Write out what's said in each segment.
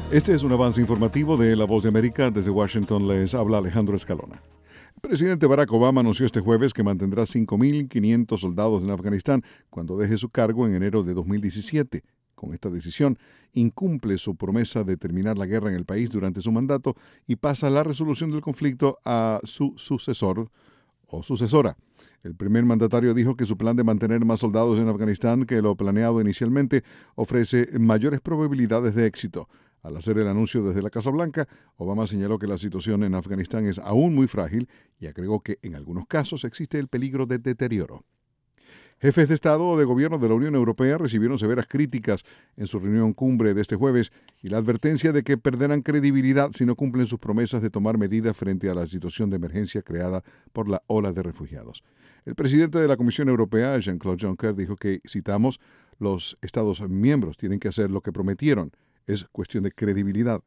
Este es un avance informativo de La Voz de América. Desde Washington les habla Alejandro Escalona. El presidente Barack Obama anunció este jueves que mantendrá 5.500 soldados en Afganistán cuando deje su cargo en enero de 2017. Con esta decisión, incumple su promesa de terminar la guerra en el país durante su mandato y pasa la resolución del conflicto a su sucesor o sucesora. El primer mandatario dijo que su plan de mantener más soldados en Afganistán que lo planeado inicialmente ofrece mayores probabilidades de éxito. Al hacer el anuncio desde la Casa Blanca, Obama señaló que la situación en Afganistán es aún muy frágil y agregó que en algunos casos existe el peligro de deterioro. Jefes de Estado o de Gobierno de la Unión Europea recibieron severas críticas en su reunión cumbre de este jueves y la advertencia de que perderán credibilidad si no cumplen sus promesas de tomar medidas frente a la situación de emergencia creada por la ola de refugiados. El presidente de la Comisión Europea, Jean-Claude Juncker, dijo que, citamos, los Estados miembros tienen que hacer lo que prometieron. Es cuestión de credibilidad.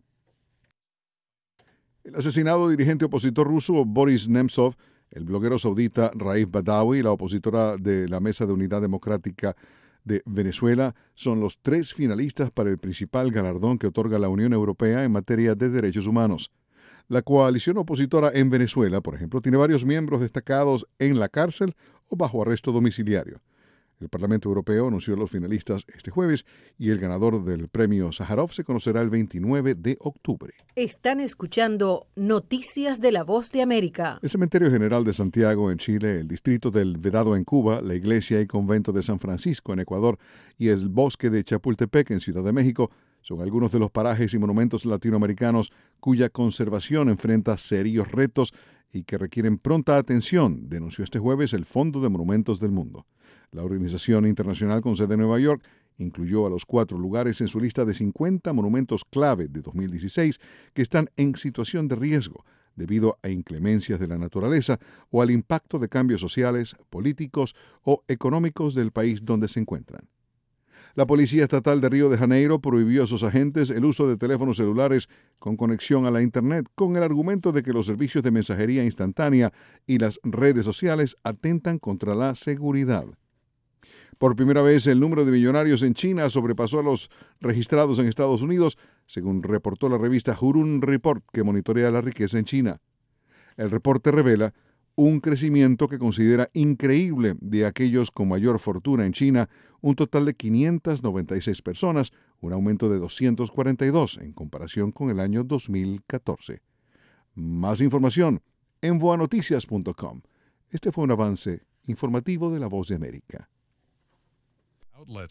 El asesinado dirigente opositor ruso Boris Nemtsov, el bloguero saudita Raif Badawi y la opositora de la Mesa de Unidad Democrática de Venezuela son los tres finalistas para el principal galardón que otorga la Unión Europea en materia de derechos humanos. La coalición opositora en Venezuela, por ejemplo, tiene varios miembros destacados en la cárcel o bajo arresto domiciliario. El Parlamento Europeo anunció a los finalistas este jueves y el ganador del premio Sájarov se conocerá el 29 de octubre. Están escuchando Noticias de la Voz de América. El Cementerio General de Santiago en Chile, el Distrito del Vedado en Cuba, la Iglesia y Convento de San Francisco en Ecuador y el Bosque de Chapultepec en Ciudad de México son algunos de los parajes y monumentos latinoamericanos cuya conservación enfrenta serios retos y que requieren pronta atención, denunció este jueves el Fondo de Monumentos del Mundo. La organización internacional con sede en Nueva York incluyó a los 4 lugares en su lista de 50 monumentos clave de 2016 que están en situación de riesgo debido a inclemencias de la naturaleza o al impacto de cambios sociales, políticos o económicos del país donde se encuentran. La Policía Estatal de Río de Janeiro prohibió a sus agentes el uso de teléfonos celulares con conexión a la Internet con el argumento de que los servicios de mensajería instantánea y las redes sociales atentan contra la seguridad. Por primera vez, el número de millonarios en China sobrepasó a los registrados en Estados Unidos, según reportó la revista Hurun Report, que monitorea la riqueza en China. El reporte revela un crecimiento que considera increíble de aquellos con mayor fortuna en China, un total de 596 personas, un aumento de 242 en comparación con el año 2014. Más información en voanoticias.com. Este fue un avance informativo de La Voz de América.